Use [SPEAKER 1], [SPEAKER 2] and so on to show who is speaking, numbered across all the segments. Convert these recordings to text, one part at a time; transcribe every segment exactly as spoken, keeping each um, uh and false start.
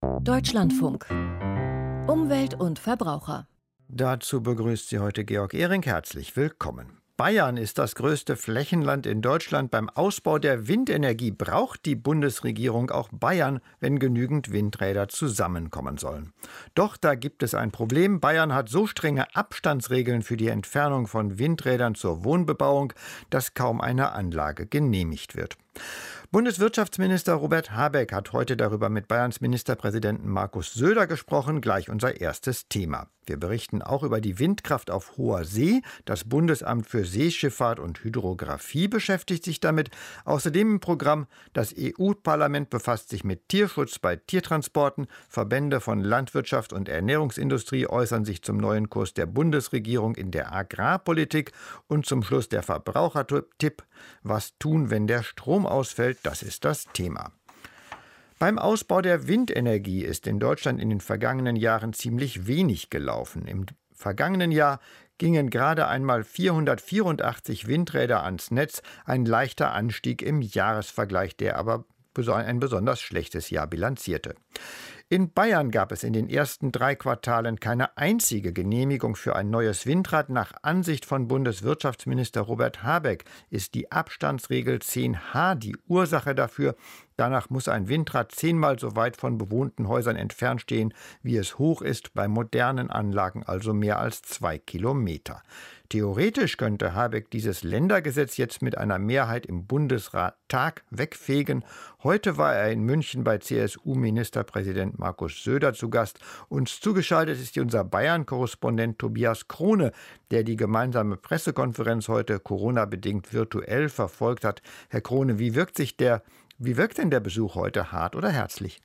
[SPEAKER 1] Deutschlandfunk. Umwelt und Verbraucher.
[SPEAKER 2] Dazu begrüßt Sie heute Georg Ehring. Herzlich willkommen. Bayern ist das größte Flächenland in Deutschland. Beim Ausbau der Windenergie braucht die Bundesregierung auch Bayern, wenn genügend Windräder zusammenkommen sollen. Doch da gibt es ein Problem. Bayern hat so strenge Abstandsregeln für die Entfernung von Windrädern zur Wohnbebauung, dass kaum eine Anlage genehmigt wird. Bundeswirtschaftsminister Robert Habeck hat heute darüber mit Bayerns Ministerpräsidenten Markus Söder gesprochen, gleich unser erstes Thema. Wir berichten auch über die Windkraft auf hoher See. Das Bundesamt für Seeschifffahrt und Hydrographie beschäftigt sich damit. Außerdem im Programm: Das E U-Parlament befasst sich mit Tierschutz bei Tiertransporten. Verbände von Landwirtschaft und Ernährungsindustrie äußern sich zum neuen Kurs der Bundesregierung in der Agrarpolitik. Und zum Schluss der Verbrauchertipp: Was tun, wenn der Strom ausfällt? Das ist das Thema. Beim Ausbau der Windenergie ist in Deutschland in den vergangenen Jahren ziemlich wenig gelaufen. Im vergangenen Jahr gingen gerade einmal vierhundertvierundachtzig Windräder ans Netz, ein leichter Anstieg im Jahresvergleich, der aber ein besonders schlechtes Jahr bilanzierte. In Bayern gab es in den ersten drei Quartalen keine einzige Genehmigung für ein neues Windrad. Nach Ansicht von Bundeswirtschaftsminister Robert Habeck ist die Abstandsregel zehn H die Ursache dafür. Danach muss ein Windrad zehnmal so weit von bewohnten Häusern entfernt stehen, wie es hoch ist, bei modernen Anlagen also mehr als zwei Kilometer. Theoretisch könnte Habeck dieses Ländergesetz jetzt mit einer Mehrheit im Bundestag wegfegen. Heute war er in München bei C S U-Ministerpräsident Markus Söder zu Gast. Uns zugeschaltet ist unser Bayern-Korrespondent Tobias Krone, der die gemeinsame Pressekonferenz heute Corona-bedingt virtuell verfolgt hat. Herr Krone, wie wirkt sich der, wie wirkt denn der Besuch heute, hart oder herzlich?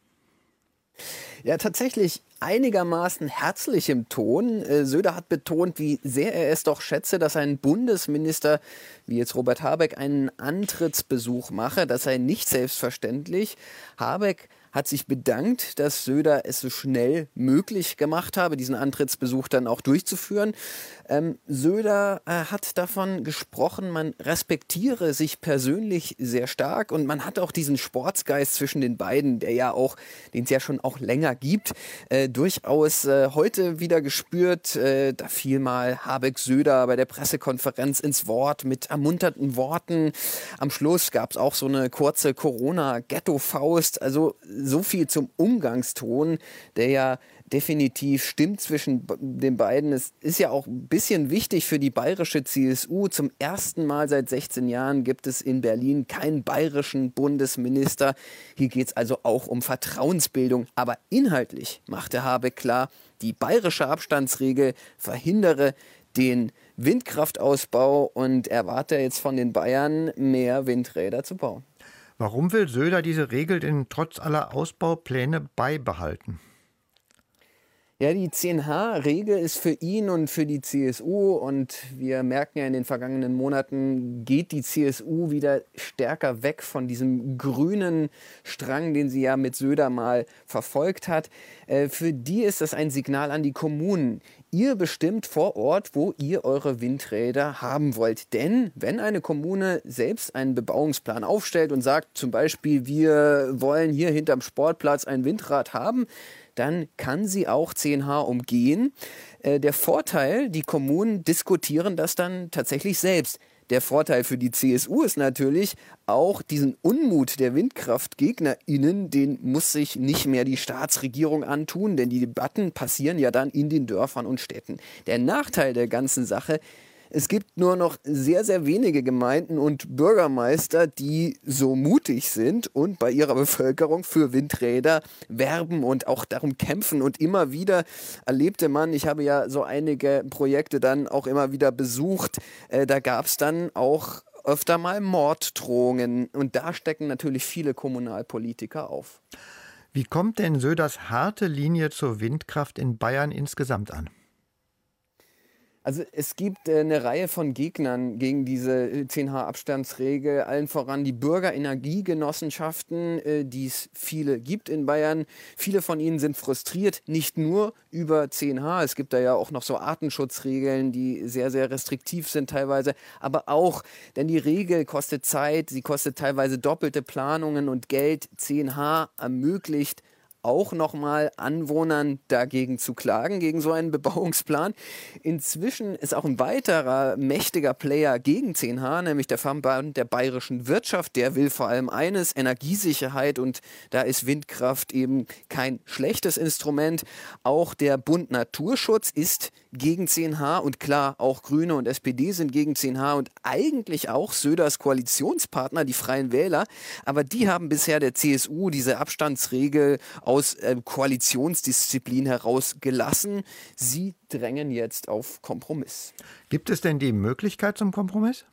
[SPEAKER 3] Ja, tatsächlich einigermaßen herzlich im Ton. Äh, Söder hat betont, wie sehr er es doch schätze, dass ein Bundesminister wie jetzt Robert Habeck einen Antrittsbesuch mache. Das sei nicht selbstverständlich. Habeck hat sich bedankt, dass Söder es so schnell möglich gemacht habe, diesen Antrittsbesuch dann auch durchzuführen. Ähm, Söder äh, hat davon gesprochen, man respektiere sich persönlich sehr stark und man hat auch diesen Sportsgeist zwischen den beiden, der ja auch, den es ja schon auch länger gibt, äh, durchaus äh, heute wieder gespürt. Äh, da fiel mal Habeck Söder bei der Pressekonferenz ins Wort mit ermunternden Worten. Am Schluss gab es auch so eine kurze Corona-Ghetto-Faust. Also so viel zum Umgangston, der ja definitiv stimmt zwischen den beiden. Es ist ja auch ein bisschen wichtig für die bayerische C S U. Zum ersten Mal seit sechzehn Jahren gibt es in Berlin keinen bayerischen Bundesminister. Hier geht es also auch um Vertrauensbildung. Aber inhaltlich machte Habeck klar, die bayerische Abstandsregel verhindere den Windkraftausbau und erwarte jetzt von den Bayern, mehr Windräder zu bauen.
[SPEAKER 2] Warum will Söder diese Regel denn trotz aller Ausbaupläne beibehalten?
[SPEAKER 3] Ja, die zehn H-Regel ist für ihn und für die C S U, und wir merken ja in den vergangenen Monaten, geht die C S U wieder stärker weg von diesem grünen Strang, den sie ja mit Söder mal verfolgt hat. Äh, für die ist das ein Signal an die Kommunen. Ihr bestimmt vor Ort, wo ihr eure Windräder haben wollt. Denn wenn eine Kommune selbst einen Bebauungsplan aufstellt und sagt, zum Beispiel, wir wollen hier hinterm Sportplatz ein Windrad haben, dann kann sie auch zehn H umgehen. Äh, der Vorteil, die Kommunen diskutieren das dann tatsächlich selbst. Der Vorteil für die C S U ist natürlich auch diesen Unmut der WindkraftgegnerInnen, den muss sich nicht mehr die Staatsregierung antun, denn die Debatten passieren ja dann in den Dörfern und Städten. Der Nachteil der ganzen Sache: Es gibt nur noch sehr, sehr wenige Gemeinden und Bürgermeister, die so mutig sind und bei ihrer Bevölkerung für Windräder werben und auch darum kämpfen. Und immer wieder erlebte man, ich habe ja so einige Projekte dann auch immer wieder besucht, äh, da gab es dann auch öfter mal Morddrohungen. Und da stecken natürlich viele Kommunalpolitiker auf.
[SPEAKER 2] Wie kommt denn Söders harte Linie zur Windkraft in Bayern insgesamt an?
[SPEAKER 3] Also es gibt äh, eine Reihe von Gegnern gegen diese zehn H-Abstandsregel, allen voran die Bürgerenergiegenossenschaften, äh, die es viele gibt in Bayern. Viele von ihnen sind frustriert, nicht nur über zehn H, es gibt da ja auch noch so Artenschutzregeln, die sehr, sehr restriktiv sind teilweise, aber auch, denn die Regel kostet Zeit, sie kostet teilweise doppelte Planungen und Geld. zehn H ermöglicht auch nochmal Anwohnern dagegen zu klagen, gegen so einen Bebauungsplan. Inzwischen ist auch ein weiterer mächtiger Player gegen zehn H, nämlich der Verband der bayerischen Wirtschaft. Der will vor allem eines, Energiesicherheit, und da ist Windkraft eben kein schlechtes Instrument. Auch der Bund Naturschutz ist gegen zehn H und klar, auch Grüne und S P D sind gegen zehn H und eigentlich auch Söders Koalitionspartner, die Freien Wähler. Aber die haben bisher der C S U diese Abstandsregel aus äh, Koalitionsdisziplin heraus gelassen. Sie drängen jetzt auf Kompromiss.
[SPEAKER 2] Gibt es denn die Möglichkeit zum Kompromiss?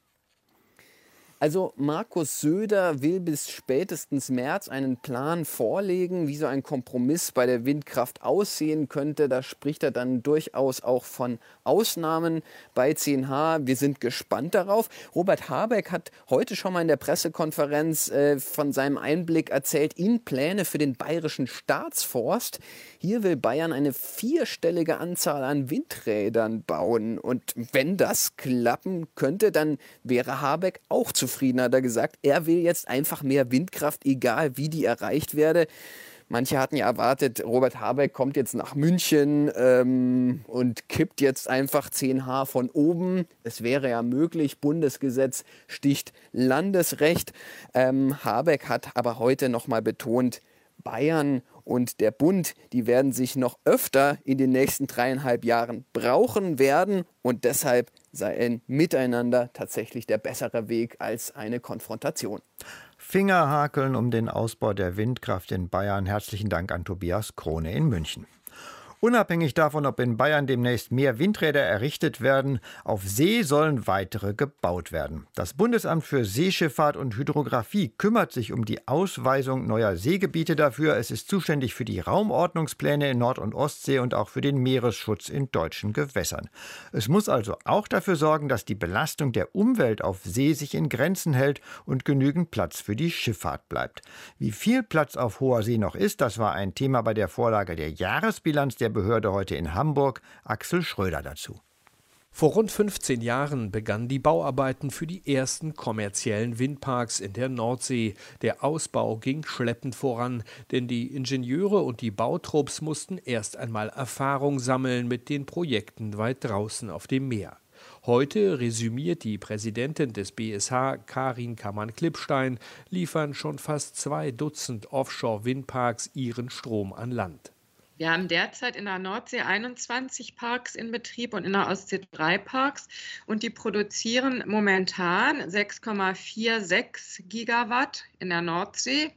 [SPEAKER 3] Also Markus Söder will bis spätestens März einen Plan vorlegen, wie so ein Kompromiss bei der Windkraft aussehen könnte. Da spricht er dann durchaus auch von Ausnahmen bei zehn H. Wir sind gespannt darauf. Robert Habeck hat heute schon mal in der Pressekonferenz äh, von seinem Einblick erzählt in Pläne für den bayerischen Staatsforst. Hier will Bayern eine vierstellige Anzahl an Windrädern bauen. Und wenn das klappen könnte, dann wäre Habeck auch zufrieden. Zufrieden, hat er gesagt. Er will jetzt einfach mehr Windkraft, egal wie die erreicht werde. Manche hatten ja erwartet, Robert Habeck kommt jetzt nach München ähm, und kippt jetzt einfach zehn H von oben. Es wäre ja möglich, Bundesgesetz sticht Landesrecht. Ähm, Habeck hat aber heute nochmal betont, Bayern und der Bund, die werden sich noch öfter in den nächsten dreieinhalb Jahren brauchen werden und deshalb sei ein Miteinander tatsächlich der bessere Weg als eine Konfrontation.
[SPEAKER 2] Fingerhakeln um den Ausbau der Windkraft in Bayern. Herzlichen Dank an Tobias Krone in München. Unabhängig davon, ob in Bayern demnächst mehr Windräder errichtet werden, auf See sollen weitere gebaut werden. Das Bundesamt für Seeschifffahrt und Hydrographie kümmert sich um die Ausweisung neuer Seegebiete dafür. Es ist zuständig für die Raumordnungspläne in Nord- und Ostsee und auch für den Meeresschutz in deutschen Gewässern. Es muss also auch dafür sorgen, dass die Belastung der Umwelt auf See sich in Grenzen hält und genügend Platz für die Schifffahrt bleibt. Wie viel Platz auf hoher See noch ist, das war ein Thema bei der Vorlage der Jahresbilanz der Behörde heute in Hamburg. Axel Schröder dazu.
[SPEAKER 4] Vor rund fünfzehn Jahren begannen die Bauarbeiten für die ersten kommerziellen Windparks in der Nordsee. Der Ausbau ging schleppend voran, denn die Ingenieure und die Bautrupps mussten erst einmal Erfahrung sammeln mit den Projekten weit draußen auf dem Meer. Heute, resümiert die Präsidentin des B S H, Karin Kammann-Klippstein, liefern schon fast zwei Dutzend Offshore-Windparks ihren Strom an Land.
[SPEAKER 5] Wir haben derzeit in der Nordsee einundzwanzig Parks in Betrieb und in der Ostsee drei Parks und die produzieren momentan sechs Komma sechsundvierzig Gigawatt in der Nordsee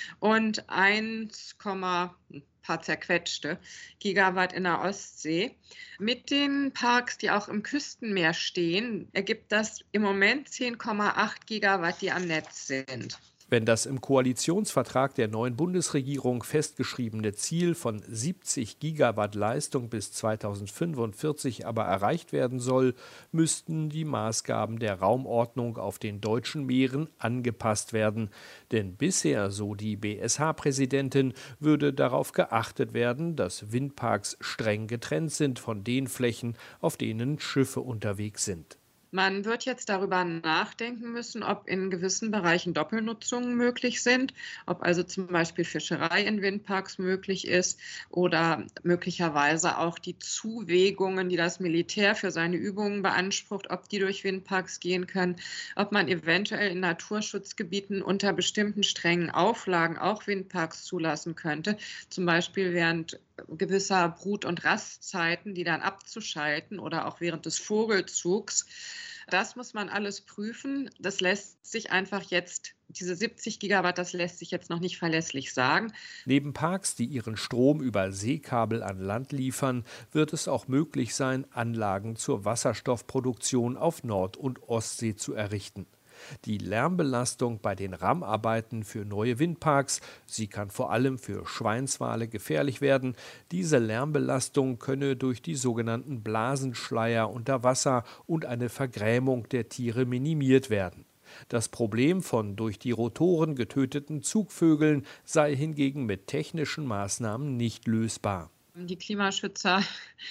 [SPEAKER 5] und eins, ein paar zerquetschte Gigawatt in der Ostsee. Mit den Parks, die auch im Küstenmeer stehen, ergibt das im Moment zehn Komma acht Gigawatt, die am Netz sind.
[SPEAKER 4] Wenn das im Koalitionsvertrag der neuen Bundesregierung festgeschriebene Ziel von siebzig Gigawatt Leistung bis zweitausendfünfundvierzig aber erreicht werden soll, müssten die Maßgaben der Raumordnung auf den deutschen Meeren angepasst werden. Denn bisher, so die B S H-Präsidentin, würde darauf geachtet werden, dass Windparks streng getrennt sind von den Flächen, auf denen Schiffe unterwegs sind.
[SPEAKER 5] Man wird jetzt darüber nachdenken müssen, ob in gewissen Bereichen Doppelnutzungen möglich sind, ob also zum Beispiel Fischerei in Windparks möglich ist oder möglicherweise auch die Zuwägungen, die das Militär für seine Übungen beansprucht, ob die durch Windparks gehen können, ob man eventuell in Naturschutzgebieten unter bestimmten strengen Auflagen auch Windparks zulassen könnte, zum Beispiel während gewisser Brut- und Rastzeiten, die dann abzuschalten oder auch während des Vogelzugs. Das muss man alles prüfen. Das lässt sich einfach jetzt, diese siebzig Gigawatt, das lässt sich jetzt noch nicht verlässlich sagen.
[SPEAKER 4] Neben Parks, die ihren Strom über Seekabel an Land liefern, wird es auch möglich sein, Anlagen zur Wasserstoffproduktion auf Nord- und Ostsee zu errichten. Die Lärmbelastung bei den Rammarbeiten für neue Windparks, sie kann vor allem für Schweinswale gefährlich werden. Diese Lärmbelastung könne durch die sogenannten Blasenschleier unter Wasser und eine Vergrämung der Tiere minimiert werden. Das Problem von durch die Rotoren getöteten Zugvögeln sei hingegen mit technischen Maßnahmen nicht lösbar.
[SPEAKER 5] Die Klimaschützer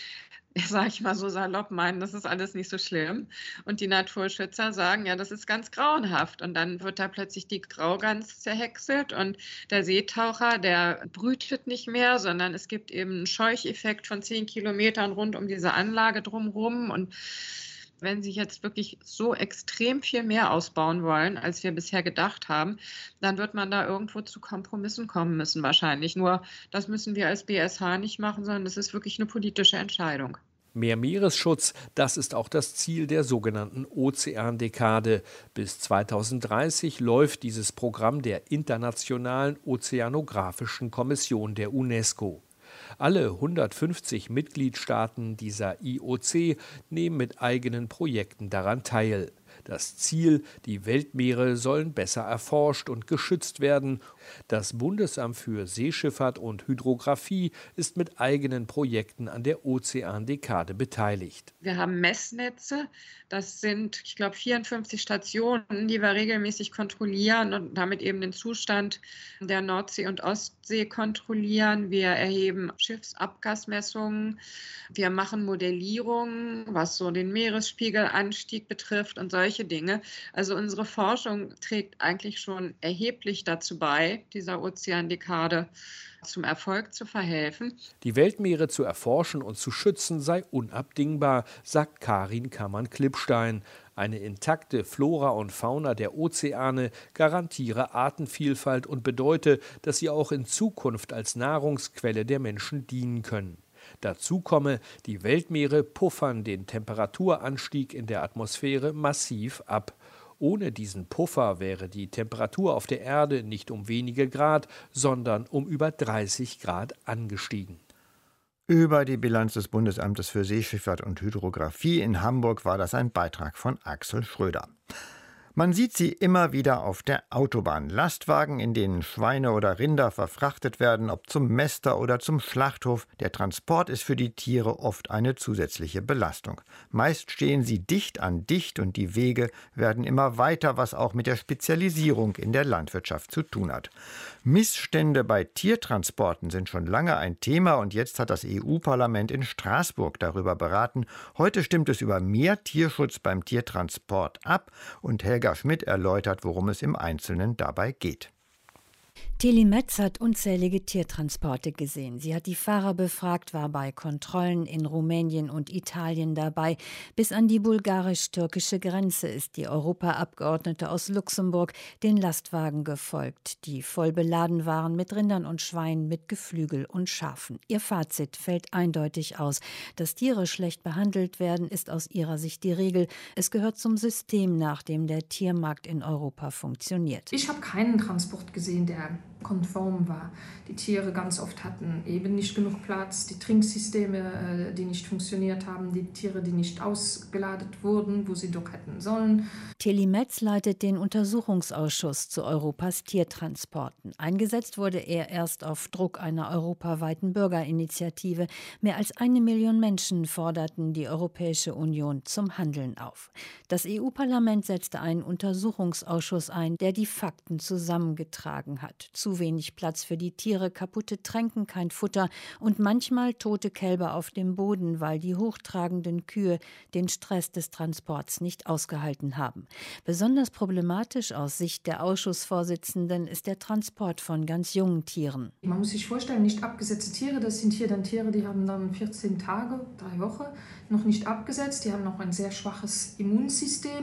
[SPEAKER 5] sage ich mal so salopp, meinen, das ist alles nicht so schlimm. Und die Naturschützer sagen, ja, das ist ganz grauenhaft. Und dann wird da plötzlich die Graugans zerhäckselt und der Seetaucher, der brütet nicht mehr, sondern es gibt eben einen Scheucheffekt von zehn Kilometern rund um diese Anlage drumherum. Und wenn Sie jetzt wirklich so extrem viel mehr ausbauen wollen, als wir bisher gedacht haben, dann wird man da irgendwo zu Kompromissen kommen müssen wahrscheinlich. Nur das müssen wir als B S H nicht machen, sondern das ist wirklich eine politische Entscheidung.
[SPEAKER 4] Mehr Meeresschutz, das ist auch das Ziel der sogenannten Ozeandekade. Bis zweitausenddreißig läuft dieses Programm der Internationalen Ozeanographischen Kommission der UNESCO. Alle hundertfünfzig Mitgliedstaaten dieser I O C nehmen mit eigenen Projekten daran teil. Das Ziel, die Weltmeere sollen besser erforscht und geschützt werden. Das Bundesamt für Seeschifffahrt und Hydrographie ist mit eigenen Projekten an der Ozeandekade beteiligt.
[SPEAKER 5] Wir haben Messnetze, das sind, ich glaube, vierundfünfzig Stationen, die wir regelmäßig kontrollieren und damit eben den Zustand der Nordsee und Ostsee kontrollieren. Wir erheben Schiffsabgasmessungen, wir machen Modellierungen, was so den Meeresspiegelanstieg betrifft und solche Dinge. Also unsere Forschung trägt eigentlich schon erheblich dazu bei, dieser Ozeandekade zum Erfolg zu verhelfen.
[SPEAKER 4] Die Weltmeere zu erforschen und zu schützen sei unabdingbar, sagt Karin Kammann-Klippstein. Eine intakte Flora und Fauna der Ozeane garantiere Artenvielfalt und bedeute, dass sie auch in Zukunft als Nahrungsquelle der Menschen dienen können. Dazu komme, die Weltmeere puffern den Temperaturanstieg in der Atmosphäre massiv ab. Ohne diesen Puffer wäre die Temperatur auf der Erde nicht um wenige Grad, sondern um über dreißig Grad angestiegen.
[SPEAKER 2] Über die Bilanz des Bundesamtes für Seeschifffahrt und Hydrographie in Hamburg war das ein Beitrag von Axel Schröder. Man sieht sie immer wieder auf der Autobahn. Lastwagen, in denen Schweine oder Rinder verfrachtet werden, ob zum Mäster oder zum Schlachthof. Der Transport ist für die Tiere oft eine zusätzliche Belastung. Meist stehen sie dicht an dicht und die Wege werden immer weiter, was auch mit der Spezialisierung in der Landwirtschaft zu tun hat. Missstände bei Tiertransporten sind schon lange ein Thema und jetzt hat das E U-Parlament in Straßburg darüber beraten. Heute stimmt es über mehr Tierschutz beim Tiertransport ab und Helga Schmidt erläutert, worum es im Einzelnen dabei geht.
[SPEAKER 6] Tilly Metz hat unzählige Tiertransporte gesehen. Sie hat die Fahrer befragt, war bei Kontrollen in Rumänien und Italien dabei. Bis an die bulgarisch-türkische Grenze ist die Europaabgeordnete aus Luxemburg den Lastwagen gefolgt, die voll beladen waren mit Rindern und Schweinen, mit Geflügel und Schafen. Ihr Fazit fällt eindeutig aus. Dass Tiere schlecht behandelt werden, ist aus ihrer Sicht die Regel. Es gehört zum System, nach dem der Tiermarkt in Europa funktioniert.
[SPEAKER 7] Ich habe keinen Transport gesehen, der konform war. Die Tiere ganz oft hatten eben nicht genug Platz, die Trinksysteme, die nicht funktioniert haben, die Tiere, die nicht ausgeladet wurden, wo sie doch hätten sollen.
[SPEAKER 6] Tilly Metz leitet den Untersuchungsausschuss zu Europas Tiertransporten. Eingesetzt wurde er erst auf Druck einer europaweiten Bürgerinitiative. Mehr als eine Million Menschen forderten die Europäische Union zum Handeln auf. Das E U-Parlament setzte einen Untersuchungsausschuss ein, der die Fakten zusammengetragen hat. Zu wenig Platz für die Tiere, kaputte Tränken, kein Futter und manchmal tote Kälber auf dem Boden, weil die hochtragenden Kühe den Stress des Transports nicht ausgehalten haben. Besonders problematisch aus Sicht der Ausschussvorsitzenden ist der Transport von ganz jungen Tieren.
[SPEAKER 7] Man muss sich vorstellen, nicht abgesetzte Tiere, das sind hier dann Tiere, die haben dann vierzehn Tage, drei Wochen noch nicht abgesetzt. Die haben noch ein sehr schwaches Immunsystem.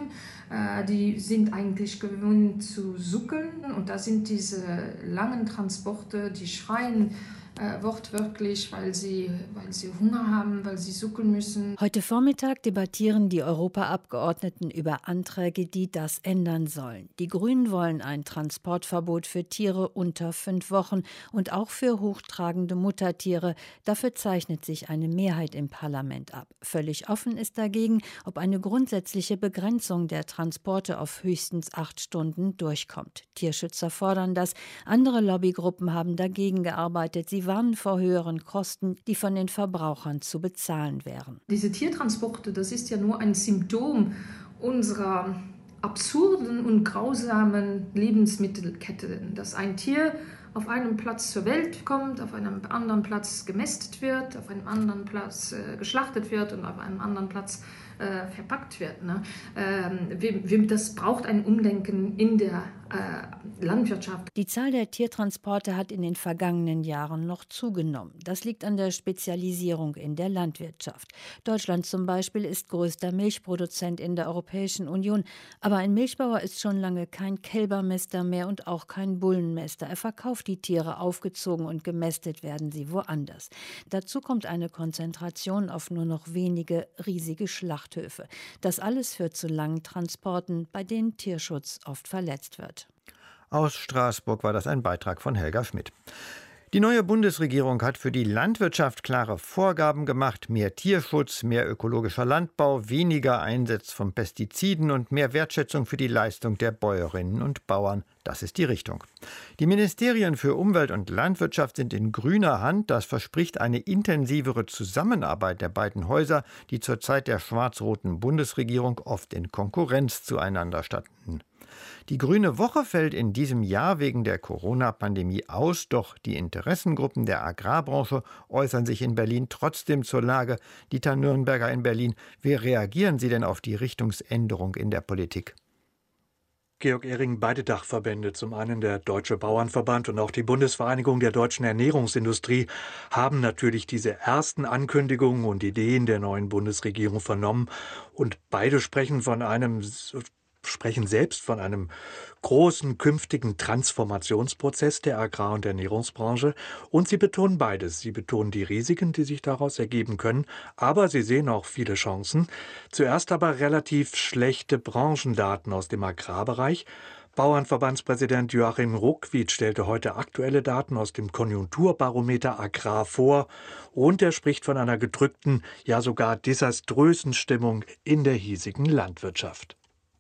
[SPEAKER 7] Die sind eigentlich gewöhnt zu suckeln und da sind diese langen Transporte, die schreien äh, wortwörtlich, weil sie, weil sie Hunger haben, weil sie suckeln müssen.
[SPEAKER 6] Heute Vormittag debattieren die Europaabgeordneten über Anträge, die das ändern sollen. Die Grünen wollen ein Transportverbot für Tiere unter fünf Wochen und auch für hochtragende Muttertiere. Dafür zeichnet sich eine Mehrheit im Parlament ab. Völlig offen ist dagegen, ob eine grundsätzliche Begrenzung der Transporte auf höchstens acht Stunden durchkommt. Tierschützer fordern das. Andere Lobbygruppen haben dagegen gearbeitet. Sie warnen vor höheren Kosten, die von den Verbrauchern zu bezahlen wären.
[SPEAKER 7] Diese Tiertransporte, das ist ja nur ein Symptom unserer absurden und grausamen Lebensmittelkette. Dass ein Tier auf einem Platz zur Welt kommt, auf einem anderen Platz gemästet wird, auf einem anderen Platz äh, geschlachtet wird und auf einem anderen Platz äh, verpackt wird. Ne? Ähm, wir, wir, das braucht ein Umdenken in der äh, Landwirtschaft.
[SPEAKER 6] Die Zahl der Tiertransporte hat in den vergangenen Jahren noch zugenommen. Das liegt an der Spezialisierung in der Landwirtschaft. Deutschland zum Beispiel ist größter Milchproduzent in der Europäischen Union. Aber ein Milchbauer ist schon lange kein Kälbermäster mehr und auch kein Bullenmäster. Er verkauft die Tiere, aufgezogen und gemästet werden sie woanders. Dazu kommt eine Konzentration auf nur noch wenige riesige Schlachthöfe. Das alles führt zu langen Transporten, bei denen Tierschutz oft verletzt wird.
[SPEAKER 2] Aus Straßburg war das ein Beitrag von Helga Schmidt. Die neue Bundesregierung hat für die Landwirtschaft klare Vorgaben gemacht: mehr Tierschutz, mehr ökologischer Landbau, weniger Einsatz von Pestiziden und mehr Wertschätzung für die Leistung der Bäuerinnen und Bauern. Das ist die Richtung. Die Ministerien für Umwelt und Landwirtschaft sind in grüner Hand. Das verspricht eine intensivere Zusammenarbeit der beiden Häuser, die zur Zeit der schwarz-roten Bundesregierung oft in Konkurrenz zueinander standen. Die Grüne Woche fällt in diesem Jahr wegen der Corona-Pandemie aus, doch die Interessengruppen der Agrarbranche äußern sich in Berlin trotzdem zur Lage. Dieter Nürnberger in Berlin, wie reagieren Sie denn auf die Richtungsänderung in der Politik?
[SPEAKER 8] Georg Ehring, beide Dachverbände, zum einen der Deutsche Bauernverband und auch die Bundesvereinigung der deutschen Ernährungsindustrie, haben natürlich diese ersten Ankündigungen und Ideen der neuen Bundesregierung vernommen. Und beide sprechen von einem sprechen selbst von einem großen künftigen Transformationsprozess der Agrar- und Ernährungsbranche. Und sie betonen beides. Sie betonen die Risiken, die sich daraus ergeben können, aber sie sehen auch viele Chancen. Zuerst aber relativ schlechte Branchendaten aus dem Agrarbereich. Bauernverbandspräsident Joachim Ruckwied stellte heute aktuelle Daten aus dem Konjunkturbarometer Agrar vor und er spricht von einer gedrückten, ja sogar desaströsen Stimmung in der hiesigen Landwirtschaft.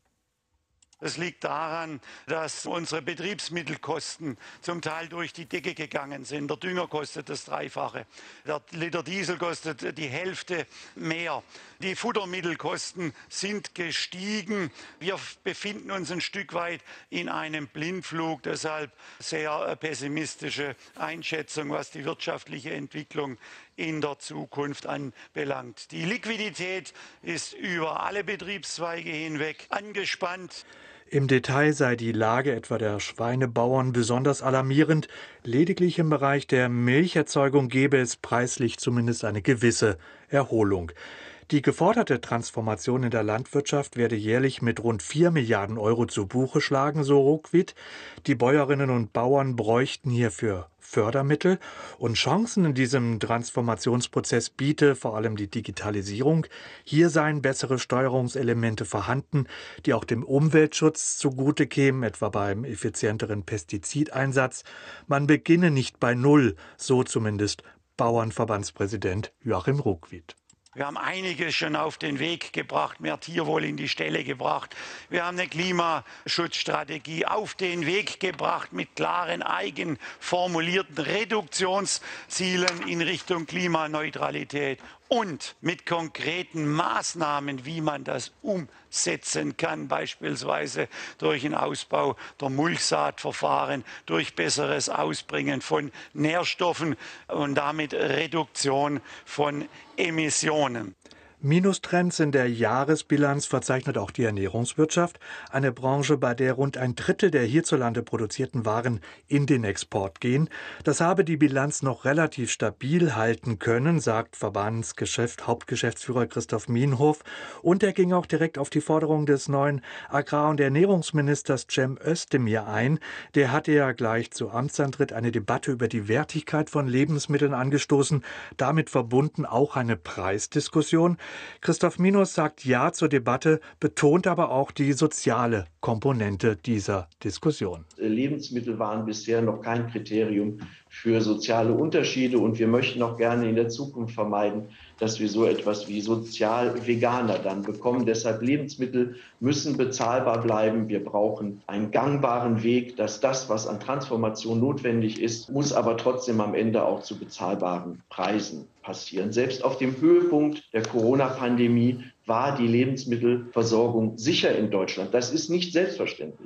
[SPEAKER 9] Es liegt daran, dass unsere Betriebsmittelkosten zum Teil durch die Decke gegangen sind. Der Dünger kostet das Dreifache. Der Liter Diesel kostet die Hälfte mehr. Die Futtermittelkosten sind gestiegen. Wir befinden uns ein Stück weit in einem Blindflug. Deshalb sehr pessimistische Einschätzung, was die wirtschaftliche Entwicklung in der Zukunft anbelangt. Die Liquidität ist über alle Betriebszweige hinweg angespannt.
[SPEAKER 8] Im Detail sei die Lage etwa der Schweinebauern besonders alarmierend. Lediglich im Bereich der Milcherzeugung gebe es preislich zumindest eine gewisse Erholung. Die geforderte Transformation in der Landwirtschaft werde jährlich mit rund vier Milliarden Euro zu Buche schlagen, so Ruckwied. Die Bäuerinnen und Bauern bräuchten hierfür Fördermittel und Chancen in diesem Transformationsprozess biete vor allem die Digitalisierung. Hier seien bessere Steuerungselemente vorhanden, die auch dem Umweltschutz zugute kämen, etwa beim effizienteren Pestizideinsatz. Man beginne nicht bei Null, so zumindest Bauernverbandspräsident Joachim Ruckwied.
[SPEAKER 9] Wir haben einiges schon auf den Weg gebracht, mehr Tierwohl in die Ställe gebracht. Wir haben eine Klimaschutzstrategie auf den Weg gebracht mit klaren, eigen formulierten Reduktionszielen in Richtung Klimaneutralität und mit konkreten Maßnahmen, wie man das umsetzen kann, beispielsweise durch den Ausbau der Mulchsaatverfahren, durch besseres Ausbringen von Nährstoffen und damit Reduktion von Emissionen.
[SPEAKER 8] Minustrends in der Jahresbilanz verzeichnet auch die Ernährungswirtschaft, eine Branche, bei der rund ein Drittel der hierzulande produzierten Waren in den Export gehen. Das habe die Bilanz noch relativ stabil halten können, sagt Verbandsgeschäft, Hauptgeschäftsführer Christoph Mienhof. Und er ging auch direkt auf die Forderung des neuen Agrar- und Ernährungsministers Cem Özdemir ein. Der hatte ja gleich zu Amtsantritt eine Debatte über die Wertigkeit von Lebensmitteln angestoßen, damit verbunden auch eine Preisdiskussion. Christoph Mienhof sagt Ja zur Debatte, betont aber auch die soziale Komponente dieser Diskussion.
[SPEAKER 10] Lebensmittel waren bisher noch kein Kriterium für soziale Unterschiede und wir möchten auch gerne in der Zukunft vermeiden, dass wir so etwas wie Sozial-Veganer dann bekommen. Deshalb Lebensmittel müssen bezahlbar bleiben. Wir brauchen einen gangbaren Weg, dass das, was an Transformation notwendig ist, muss aber trotzdem am Ende auch zu bezahlbaren Preisen passieren. Selbst auf dem Höhepunkt der Corona-Pandemie war die Lebensmittelversorgung sicher in Deutschland. Das ist nicht selbstverständlich.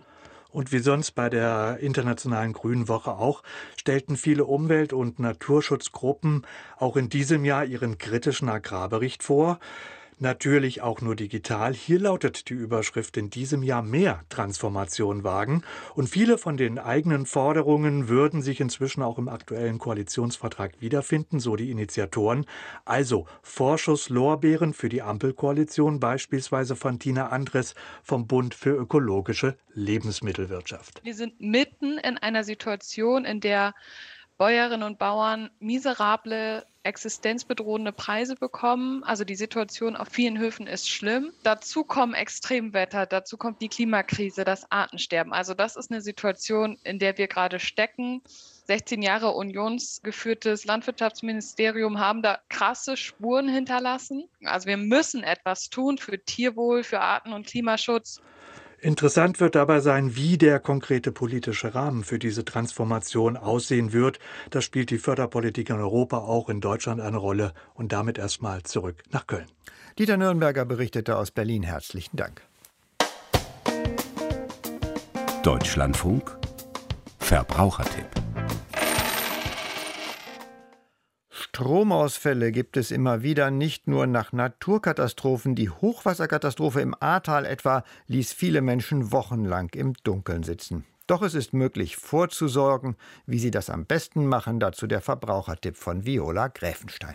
[SPEAKER 8] Und wie sonst bei der Internationalen Grünen Woche auch, stellten viele Umwelt- und Naturschutzgruppen auch in diesem Jahr ihren kritischen Agrarbericht vor. Natürlich auch nur digital. Hier lautet die Überschrift: in diesem Jahr mehr Transformation wagen. Und viele von den eigenen Forderungen würden sich inzwischen auch im aktuellen Koalitionsvertrag wiederfinden, so die Initiatoren. Also Vorschusslorbeeren für die Ampelkoalition, beispielsweise von Tina Andres vom Bund für ökologische Lebensmittelwirtschaft.
[SPEAKER 11] Wir sind mitten in einer Situation, in der Bäuerinnen und Bauern miserable, existenzbedrohende Preise bekommen. Also die Situation auf vielen Höfen ist schlimm. Dazu kommen Extremwetter, dazu kommt die Klimakrise, das Artensterben. Also das ist eine Situation, in der wir gerade stecken. sechzehn Jahre unionsgeführtes Landwirtschaftsministerium haben da krasse Spuren hinterlassen. Also wir müssen etwas tun für Tierwohl, für Arten- und Klimaschutz.
[SPEAKER 8] Interessant wird dabei sein, wie der konkrete politische Rahmen für diese Transformation aussehen wird. Da spielt die Förderpolitik in Europa auch in Deutschland eine Rolle. Und damit erstmal zurück nach Köln.
[SPEAKER 2] Dieter Nürnberger berichtete aus Berlin. Herzlichen Dank.
[SPEAKER 12] Deutschlandfunk Verbrauchertipp.
[SPEAKER 2] Stromausfälle gibt es immer wieder, nicht nur nach Naturkatastrophen. Die Hochwasserkatastrophe im Ahrtal etwa ließ viele Menschen wochenlang im Dunkeln sitzen. Doch es ist möglich vorzusorgen. Wie sie das am besten machen, dazu der Verbrauchertipp von Viola Gräfenstein.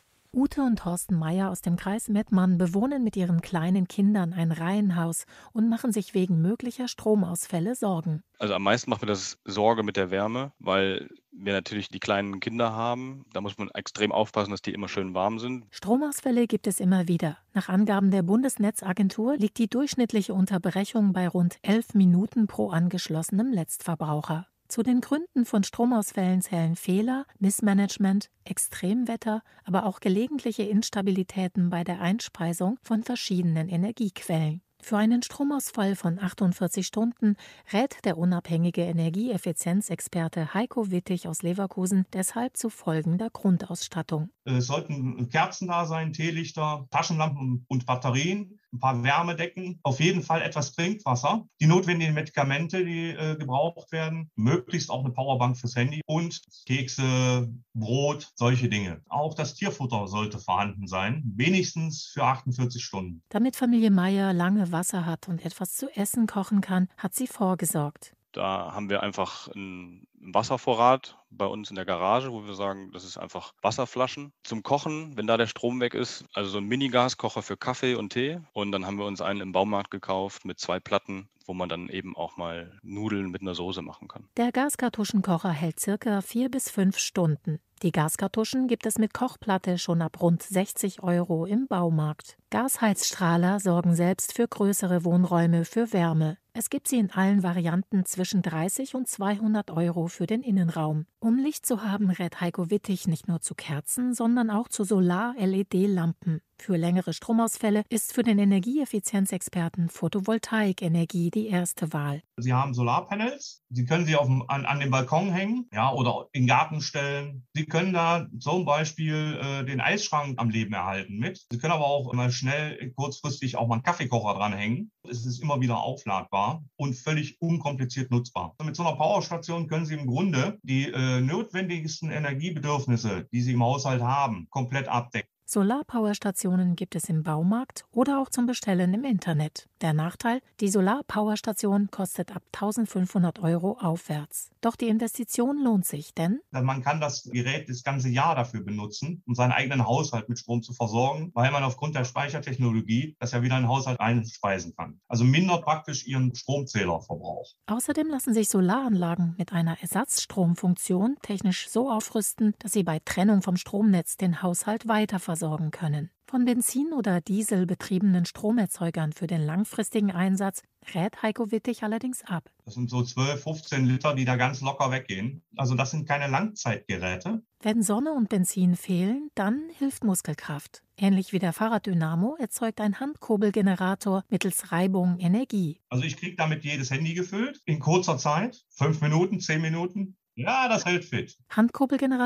[SPEAKER 13] Ute und Thorsten Meyer aus dem Kreis Mettmann bewohnen mit ihren kleinen Kindern ein Reihenhaus und machen sich wegen möglicher Stromausfälle Sorgen.
[SPEAKER 14] Also am meisten macht mir das Sorge mit der Wärme, weil wir natürlich die kleinen Kinder haben. Da muss man extrem aufpassen, dass die immer schön warm sind.
[SPEAKER 13] Stromausfälle gibt es immer wieder. Nach Angaben der Bundesnetzagentur liegt die durchschnittliche Unterbrechung bei rund elf Minuten pro angeschlossenem Letztverbraucher. Zu den Gründen von Stromausfällen zählen Fehler, Missmanagement, Extremwetter, aber auch gelegentliche Instabilitäten bei der Einspeisung von verschiedenen Energiequellen. Für einen Stromausfall von achtundvierzig Stunden rät der unabhängige Energieeffizienzexperte Heiko Wittig aus Leverkusen deshalb zu folgender Grundausstattung.
[SPEAKER 15] Es sollten Kerzen da sein, Teelichter, Taschenlampen und Batterien, ein paar Wärmedecken, auf jeden Fall etwas Trinkwasser, die notwendigen Medikamente, die äh, gebraucht werden, möglichst auch eine Powerbank fürs Handy und Kekse, Brot, solche Dinge. Auch das Tierfutter sollte vorhanden sein, wenigstens für achtundvierzig Stunden.
[SPEAKER 13] Damit Familie Meyer lange Wasser hat und etwas zu essen kochen kann, hat sie vorgesorgt.
[SPEAKER 14] Da haben wir einfach einen Wasservorrat bei uns in der Garage, wo wir sagen, das ist einfach Wasserflaschen zum Kochen, wenn da der Strom weg ist. Also so ein Mini-Gaskocher für Kaffee und Tee. Und dann haben wir uns einen im Baumarkt gekauft mit zwei Platten, wo man dann eben auch mal Nudeln mit einer Soße machen kann.
[SPEAKER 13] Der Gaskartuschenkocher hält circa vier bis fünf Stunden. Die Gaskartuschen gibt es mit Kochplatte schon ab rund sechzig Euro im Baumarkt. Gasheizstrahler sorgen selbst für größere Wohnräume für Wärme. Es gibt sie in allen Varianten zwischen dreißig und zweihundert Euro für den Innenraum. Um Licht zu haben, rät Heiko Wittig nicht nur zu Kerzen, sondern auch zu Solar-L E D-Lampen. Für längere Stromausfälle ist für den Energieeffizienzexperten Photovoltaikenergie die erste Wahl.
[SPEAKER 15] Sie haben Solarpanels, Sie können sie auf dem, an, an den Balkon hängen, ja, oder in den Garten stellen. Sie können da zum Beispiel äh, den Eisschrank am Leben erhalten mit. Sie können aber auch immer schnell, kurzfristig auch mal einen Kaffeekocher dranhängen. Es ist immer wieder aufladbar und völlig unkompliziert nutzbar. Mit so einer Powerstation können Sie im Grunde die äh, notwendigsten Energiebedürfnisse, die Sie im Haushalt haben, komplett abdecken.
[SPEAKER 13] Solarpowerstationen gibt es im Baumarkt oder auch zum Bestellen im Internet. Der Nachteil: Die Solarpowerstation kostet ab eintausendfünfhundert Euro aufwärts. Doch die Investition lohnt sich, denn
[SPEAKER 15] man kann das Gerät das ganze Jahr dafür benutzen, um seinen eigenen Haushalt mit Strom zu versorgen, weil man aufgrund der Speichertechnologie das ja wieder in den Haushalt einspeisen kann. Also mindert praktisch Ihren Stromzählerverbrauch.
[SPEAKER 13] Außerdem lassen sich Solaranlagen mit einer Ersatzstromfunktion technisch so aufrüsten, dass sie bei Trennung vom Stromnetz den Haushalt weiterversorgen versorgen können. Von Benzin- oder Dieselbetriebenen Stromerzeugern für den langfristigen Einsatz rät Heiko Wittig allerdings ab.
[SPEAKER 15] Das sind so zwölf, fünfzehn Liter, die da ganz locker weggehen. Also das sind keine Langzeitgeräte.
[SPEAKER 13] Wenn Sonne und Benzin fehlen, dann hilft Muskelkraft. Ähnlich wie der Fahrraddynamo erzeugt ein Handkurbelgenerator mittels Reibung Energie.
[SPEAKER 15] Also ich kriege damit jedes Handy gefüllt in kurzer Zeit, fünf Minuten, zehn Minuten. Ja, das hält fit.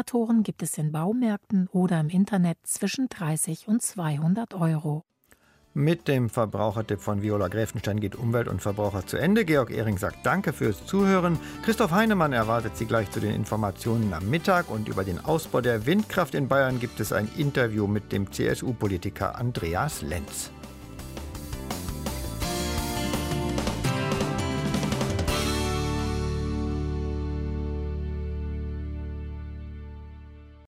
[SPEAKER 13] Handkurbelgeneratoren gibt es in Baumärkten oder im Internet zwischen dreißig und zweihundert Euro.
[SPEAKER 2] Mit dem Verbrauchertipp von Viola Gräfenstein geht Umwelt und Verbraucher zu Ende. Georg Ehring sagt Danke fürs Zuhören. Christoph Heinemann erwartet Sie gleich zu den Informationen am Mittag. Und über den Ausbau der Windkraft in Bayern gibt es ein Interview mit dem C S U-Politiker Andreas Lenz.